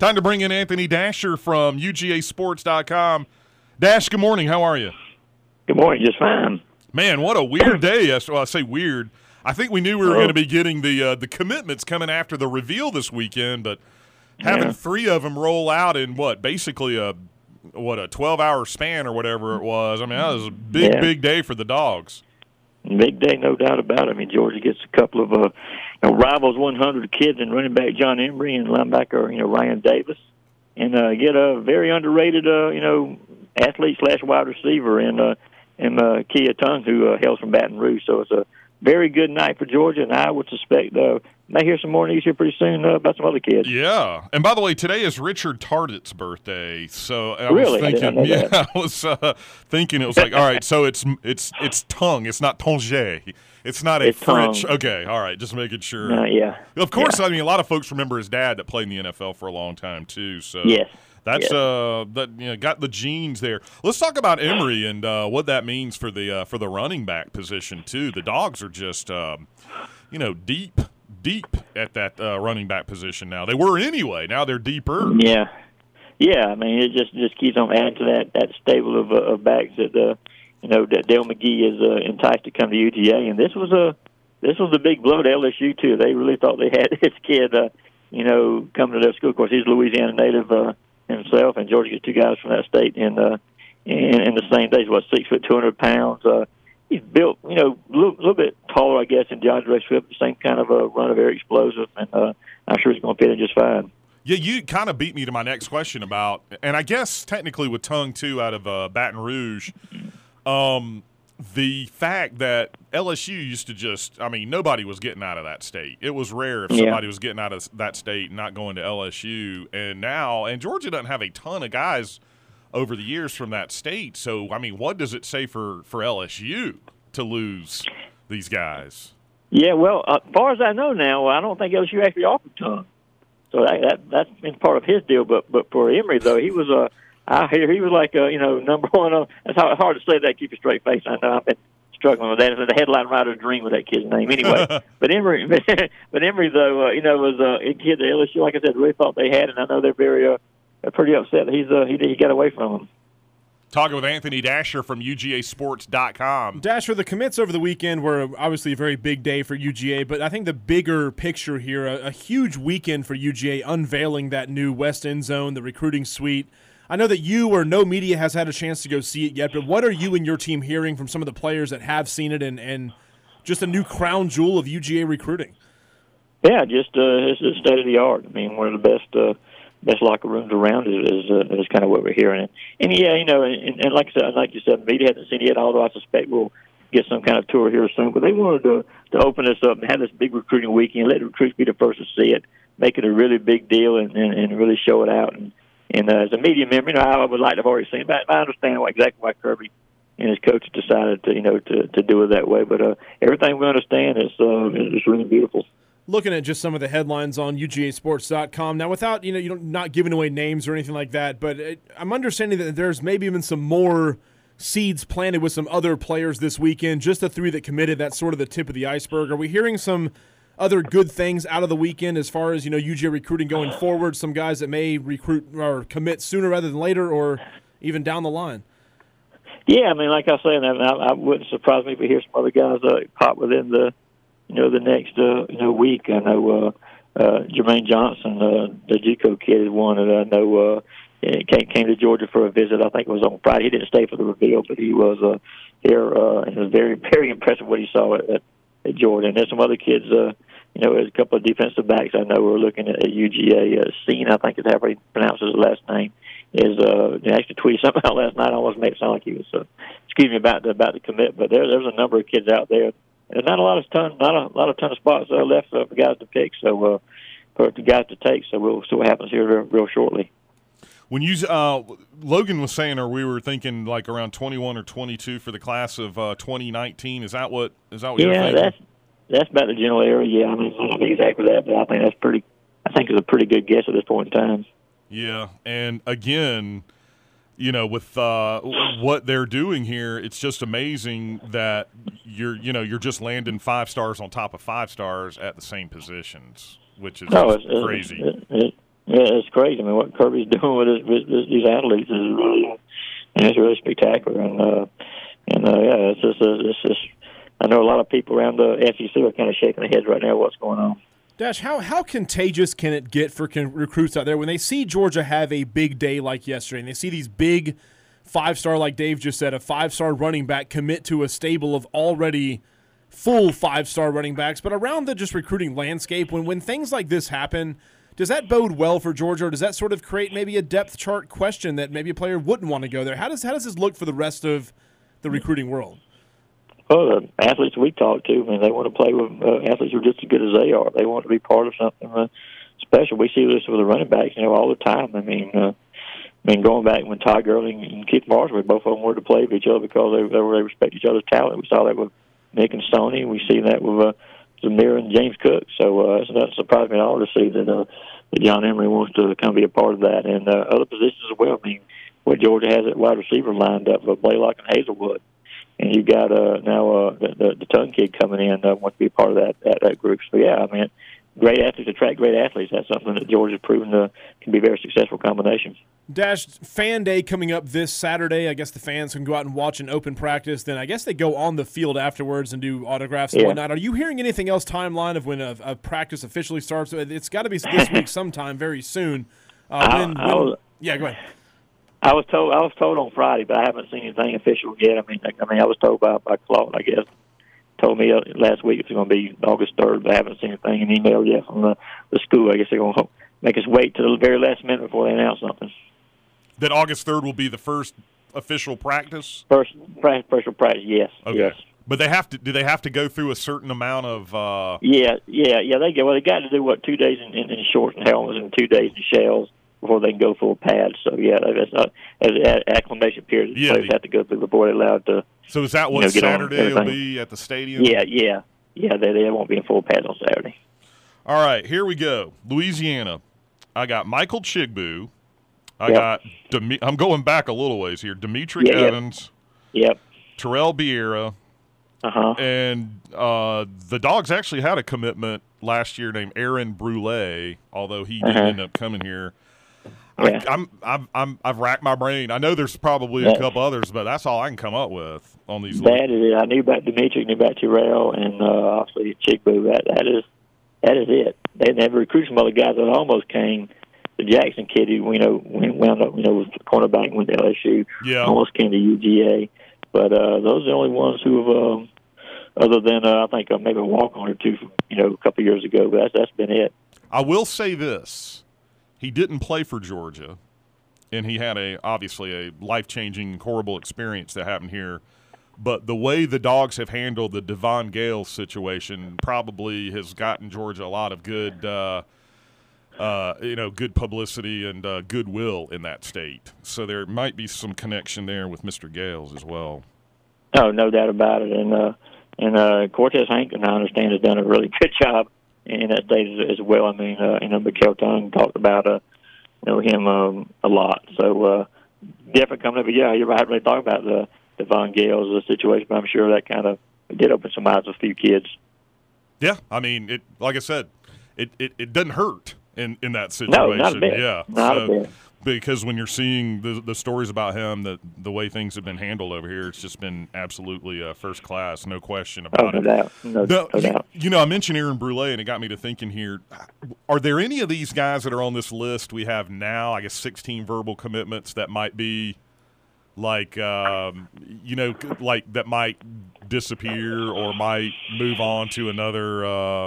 Time to bring in Anthony Dasher from UGAsports.com. Dash, good morning. How are you? Good morning. Just fine. Man, what a weird day. Well, I say weird. I think we knew we were going to be getting the commitments coming after the reveal this weekend, but having three of them roll out in basically a 12-hour span or whatever it was. I mean, that was a big day for the Dogs. Big day, no doubt about it. I mean, Georgia gets a couple of rivals 100 kids and running back John Emery and linebacker Ryan Davis, and get a very underrated athlete / wide receiver in Kia Tung, who hails from Baton Rouge. So it's a very good night for Georgia, and I would suspect may hear some more news here pretty soon about some other kids. Yeah, and by the way, today is Richard Tarditt's birthday. So I was thinking, it was like, all right, so it's Tung, it's not Tonge. It's not a French. Tongue. Okay, all right, just making sure. Yeah. Of course, I mean, a lot of folks remember his dad that played in the NFL for a long time too. So yes. That's got the genes there. Let's talk about Emery and what that means for the running back position too. The Dogs are just deep at that running back position now. They were anyway. Now they're deeper. Yeah. I mean, it just keeps on adding to that stable of backs that that Dale McGee is enticed to come to UGA. And this was a big blow to LSU too. They really thought they had this kid coming to their school. Of course, he's a Louisiana native himself, and Georgia gets two guys from that state in the same day. He's 6 foot 200 pounds. He's built, a little bit taller, I guess, than DeAndre Swift. The same kind of a runner, very explosive, and I'm sure he's going to fit in just fine. Yeah, you kind of beat me to my next question about, and I guess technically with Tung too out of Baton Rouge, the fact that LSU used to nobody was getting out of that state. It was rare if somebody was getting out of that state and not going to LSU. And Georgia doesn't have a ton of guys over the years from that state. So, I mean, what does it say for LSU to lose these guys? Yeah, well, as far as I know now, I don't think LSU actually offered Tung. So that's been part of his deal. But for Emery, though, he was I hear he was like number one. That's hard to say that. Keep a straight face. I know I've been struggling with that. It's the headline writer's dream with that kid's name, anyway. but Emery, though, was a kid that LSU, like I said, really thought they had, and I know they're very pretty upset that he got away from them. Talking with Anthony Dasher from UGAsports.com. Dasher, the commits over the weekend were obviously a very big day for UGA, but I think the bigger picture here, a huge weekend for UGA unveiling that new West End Zone, the recruiting suite. I know that you or no media has had a chance to go see it yet, but what are you and your team hearing from some of the players that have seen it and just a new crown jewel of UGA recruiting? Yeah, just it's state of the art. I mean, one of the best locker rooms around is kind of what we're hearing. And yeah, and like you said, media hasn't seen it yet, although I suspect we'll get some kind of tour here soon. But they wanted to open this up and have this big recruiting weekend, let the recruits be the first to see it, make it a really big deal, and really show it out. And as a media member, I would like to have already seen it, but I understand exactly why Kirby and his coaches decided to do it that way. But everything we understand is really beautiful. Looking at just some of the headlines on UGAsports.com now, without not giving away names or anything like that, but I'm understanding that there's maybe even some more seeds planted with some other players this weekend. Just the three that committed, that's sort of the tip of the iceberg. Are we hearing some other good things out of the weekend as far as UGA recruiting going forward? Some guys that may recruit or commit sooner rather than later, or even down the line. Yeah, I mean, like I said, I wouldn't surprise me if we hear some other guys pop within the next week. I know Jermaine Johnson, the JUCO kid, is one that I know came to Georgia for a visit. I think it was on Friday. He didn't stay for the reveal, but he was here. And it was very, very impressive what he saw at Georgia. And there's some other kids. There's a couple of defensive backs I know we're looking at UGA. Seen, I think is how he pronounces his last name. He actually tweeted something out last night. I almost made it sound like he was about the commit. But there's a number of kids out there. There's not a ton of spots left for guys to pick. So for the guys to take. So we'll see what happens here real shortly. When you Logan was saying, or we were thinking like around 21 or 22 for the class of 2019. Is that what you're thinking? Yeah, that's about the general area. Yeah, I mean, I don't know exactly that, but I think it's a pretty good guess at this point in time. Yeah, and again, with what they're doing here, it's just amazing that you're just landing 5 stars on top of 5 stars at the same positions, which is crazy. Yeah, it's crazy. I mean, what Kirby's doing with these athletes is really, and it's really spectacular. And yeah, it's just. I know a lot of people around the SEC are kind of shaking their heads right now. What's going on? Dash, how contagious can it get for recruits out there when they see Georgia have a big day like yesterday, and they see these big 5-star, like Dave just said, a 5-star running back commit to a stable of already full 5-star running backs, but around the just recruiting landscape, when things like this happen, does that bode well for Georgia, or does that sort of create maybe a depth chart question that maybe a player wouldn't want to go there? How does this look for the rest of the recruiting world? Well, the athletes we talk to, I mean, they want to play with athletes who are just as good as they are. They want to be part of something special. We see this with the running backs, all the time. I mean, going back when Todd Gurley and Keith Marshall, both of them were to play with each other because they respect each other's talent. We saw that with Nick and Stoney. We see that with Zamir and James Cook. So it's not surprising me at all to see that John Emery wants to kind of be a part of that. And other positions as well. I mean, where Georgia has at wide receiver lined up with Blaylock and Hazelwood. And you got now the Tongue kid coming in wants to be a part of that group. So, yeah, I mean, great athletes attract great athletes. That's something that Georgia's proven can be a very successful combination. Dash, Fan Day coming up this Saturday. I guess the fans can go out and watch an open practice. Then I guess they go on the field afterwards and do autographs and whatnot. Are you hearing anything else timeline of when a practice officially starts? It's got to be this week sometime, very soon. Yeah, go ahead. I was told on Friday, but I haven't seen anything official yet. I mean, I was told by Claude, I guess. Told me last week it's going to be August 3rd, but I haven't seen anything in email yet from the school. I guess they're going to make us wait to the very last minute before they announce something. That August 3rd will be the first official practice? First official practice, yes. Okay. Yes. But do they have to go through a certain amount of Yeah, they got to do 2 days in shorts and helmets and 2 days in shells before they can go full pads. So, yeah, that's not an acclimation period. Yeah, players have to go through before they're allowed to. So is that what Saturday will be at the stadium? Yeah. They won't be in full pads on Saturday. All right, here we go. Louisiana. I got Michael Chigbu. I'm going back a little ways here. Demetric Evans. Yep. Terrell Vieira. Uh-huh. And the Dogs actually had a commitment last year named Aaron Brule, although he didn't end up coming here. Yeah. I've racked my brain. I know there's probably a couple others, but that's all I can come up with on these. That is it. I knew about Dimitri, knew about Terrell, and obviously Chigbu. That is it. They never recruited some other guys that almost came. The Jackson kid who wound up was the cornerback, went to LSU. Yeah. Almost came to UGA, but those are the only ones who have. Other than I think maybe a walk-on or two, a couple of years ago, but that's been it. I will say this: he didn't play for Georgia, and he had obviously a life-changing, horrible experience that happened here. But the way the Dogs have handled the Devon Gale situation probably has gotten Georgia a lot of good, good publicity and goodwill in that state. So there might be some connection there with Mr. Gales as well. Oh, no doubt about it, And Cortez Hankton, I understand, has done a really good job in that state as well. I mean, Mikael Tongue talked about him a lot. So different coming up. But yeah, you're right. I haven't really thought about the Devon Gale's situation, but I'm sure that kind of did open some eyes to a few kids. Yeah, I mean, like I said, it doesn't hurt in that situation. No, not a bit. Yeah, not a bit. Because when you're seeing the stories about him, the way things have been handled over here, it's just been absolutely first class, no question about it. No doubt. I mentioned Aaron Brule, and it got me to thinking here, are there any of these guys that are on this list we have now, I guess 16 verbal commitments, that might be like, like that might disappear or might move on to another,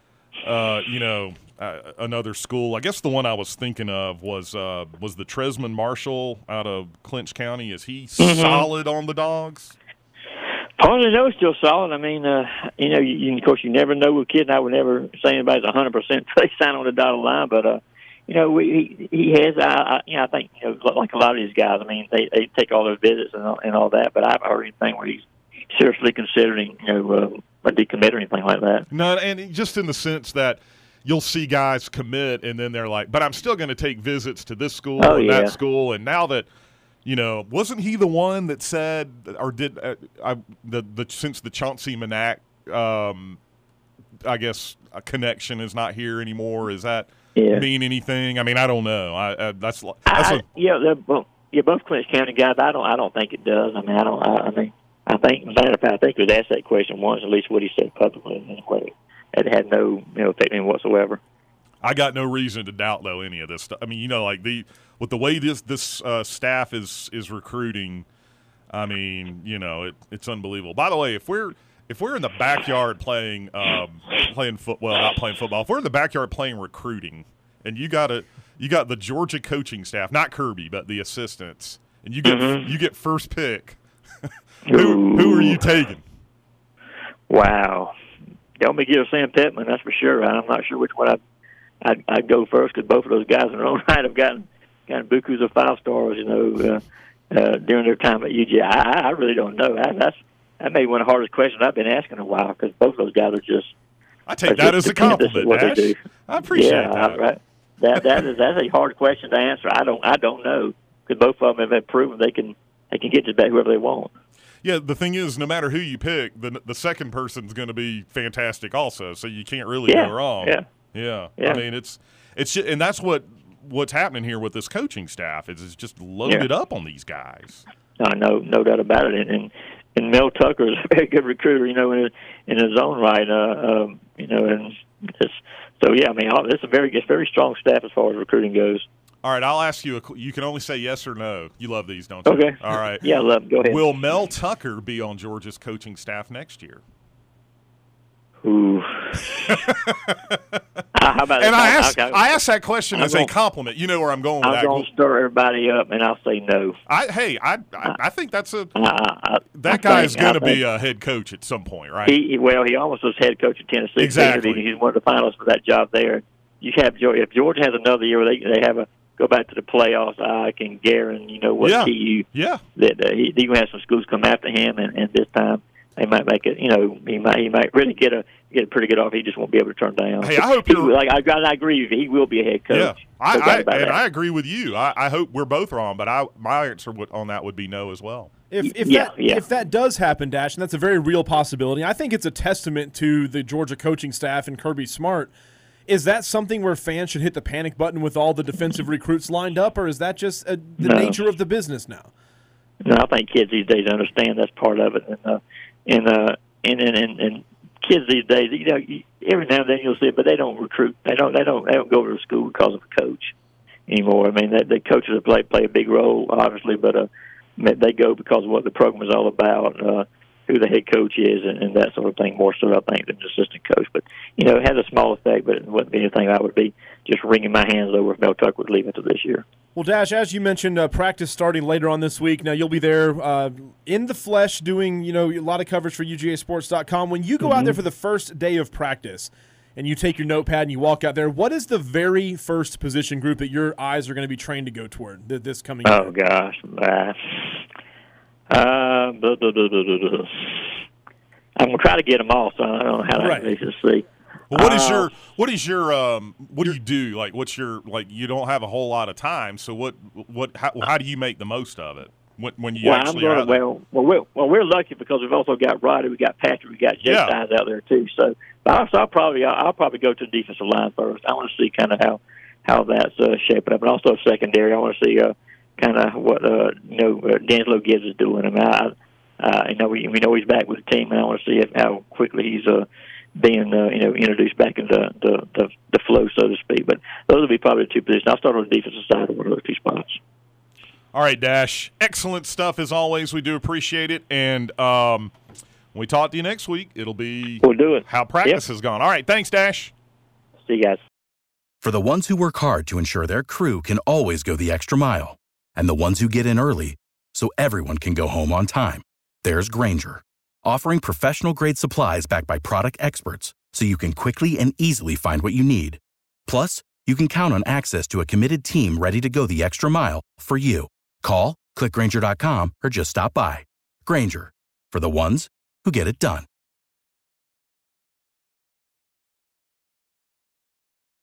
another school? I guess the one I was thinking of was the Tresman Marshall out of Clinch County. Is he solid on the Dogs? Part of it's still solid. I mean, of course, you never know with kids. I would never say anybody's 100% they sign on the dotted line, but he has. I think like a lot of these guys. I mean, they take all those visits and all that, but I haven't heard anything where he's seriously considering a decommit or anything like that. No, and just in the sense that you'll see guys commit, and then they're like, but I'm still going to take visits to this school that school. And now that, wasn't he the one that said, or did, since the Chauncey Manac, I guess, a connection is not here anymore, is that? mean anything? I mean, I don't know. Both Clinch County guys. I don't think it does. I think, matter of fact, I think he was asked that question once, at least what he said publicly, anyway. It had no effect whatsoever. I got no reason to doubt though any of this stuff. I mean, with the way this staff is recruiting, I mean, it's unbelievable. By the way, if we're in the backyard playing football, not playing football, if we're in the backyard playing recruiting, and you got the Georgia coaching staff, not Kirby, but the assistants, and you get first pick. Who are you taking? Wow. Don't be give Sam Pittman, that's for sure. I'm not sure which one I'd go first, because both of those guys in their own right have gotten bukus of 5-stars, during their time at UGA. I really don't know. That may be one of the hardest questions I've been asking in a while, because both of those guys are just. I take that as a compliment, Dash. I appreciate that. Right. That's a hard question to answer. I don't know, because both of them have proven they can get to whoever they want. Yeah, the thing is, no matter who you pick, the second person's going to be fantastic also, so you can't really go wrong. Yeah. I mean, it's just, and that's what's happening here with this coaching staff is it's just loaded up on these guys. No doubt about it. And Mel Tucker is a very good recruiter, in his own right. And it's a very strong staff as far as recruiting goes. All right, I'll ask you. You can only say yes or no. You love these, don't you? Okay. All right. Yeah, I love them. Go ahead. Will Mel Tucker be on Georgia's coaching staff next year? Ooh. How about and I asked that question as a compliment. You know where I'm going with that. I'm going to stir everybody up, and I'll say no. I think that's that guy is going to be a head coach at some point, right? He almost was head coach at Tennessee. Exactly. He's one of the finalists for that job there. If Georgia has another year where they have go back to the playoffs, I can guarantee TU that he can have some schools come after him, and this time they might make it. He might really get a pretty good offer. He just won't be able to turn down. Hey, I hope I agree with you. He will be a head coach. Yeah, I agree with you. I hope we're both wrong, but my answer on that would be no as well. If that does happen, Dash, and that's a very real possibility, I think it's a testament to the Georgia coaching staff and Kirby Smart. Is that something where fans should hit the panic button with all the defensive recruits lined up, or is that just the nature of the business now? No, I think kids these days understand that's part of it, and kids these days, every now and then you'll see it, but they don't recruit. They don't go to school because of a coach anymore. I mean, the coaches play a big role, obviously, but they go because of what the program is all about. Who the head coach is and that sort of thing, more so, I think, than the assistant coach. But, it has a small effect, but it wouldn't be anything I would be just wringing my hands over if Mel Tucker would leave until this year. Well, Dash, as you mentioned, practice starting later on this week. Now, you'll be there in the flesh doing, a lot of coverage for UGAsports.com. When you go out there for the first day of practice and you take your notepad and you walk out there, what is the very first position group that your eyes are going to be trained to go toward this coming year? Oh, gosh. I'm going to try to get them all, so I don't know how to see. Well, what do you do? Like, you don't have a whole lot of time, so how do you make the most of it when you actually are out there? We're lucky because we've also got Roddy, we got Patrick, we got Jay Steins out there too. So, but I'll probably go to the defensive line first. I want to see kind of how that's shaping up, and also secondary. I want to see kind of what D'Angelo Gibbs is doing. I mean, we know he's back with the team, and I want to see how quickly he's being introduced back into the flow, so to speak. But those will be probably the two positions. I'll start on the defensive side of one of those two spots. All right, Dash. Excellent stuff as always. We do appreciate it, and when we talk to you next week, we'll do it. How practice has gone. All right, thanks, Dash. See you guys. For the ones who work hard to ensure their crew can always go the extra mile, and the ones who get in early so everyone can go home on time, there's Grainger, offering professional-grade supplies backed by product experts so you can quickly and easily find what you need. Plus, you can count on access to a committed team ready to go the extra mile for you. Call, click Grainger.com, or just stop by. Grainger, for the ones who get it done.